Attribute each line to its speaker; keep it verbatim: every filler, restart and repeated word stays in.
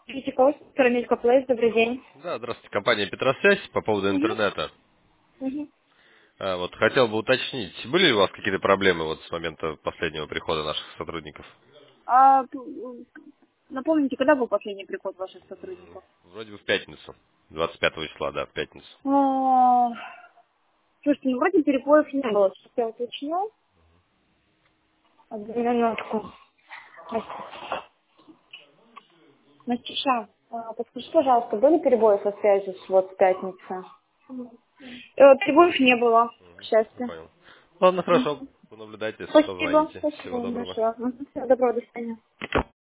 Speaker 1: Третьяков, Карамелька Плейс, добрый день.
Speaker 2: Да, здравствуйте, компания Петросвязь по поводу
Speaker 1: Угу.
Speaker 2: интернета.
Speaker 1: Угу.
Speaker 2: А, вот хотел бы уточнить, были ли у вас какие-то проблемы вот с момента последнего прихода наших сотрудников?
Speaker 1: А, п- напомните, когда был последний приход ваших сотрудников?
Speaker 2: Вроде бы в пятницу, двадцать пятого числа, да, в пятницу.
Speaker 1: А, слушайте, ну вроде перепоев не было. Сейчас я уточню. Одну минутку. Настюша, а, подскажи, пожалуйста, были перебои со связью с вот с пятницы? Э, перебоев не было, к
Speaker 2: Не
Speaker 1: счастью.
Speaker 2: понял. Ладно, хорошо,
Speaker 1: Мгм.
Speaker 2: понаблюдайте,
Speaker 1: Спасибо,
Speaker 2: позвоните.
Speaker 1: спасибо
Speaker 2: Всего
Speaker 1: вам
Speaker 2: доброго.
Speaker 1: большое. Мгм. Всего доброго, до свидания.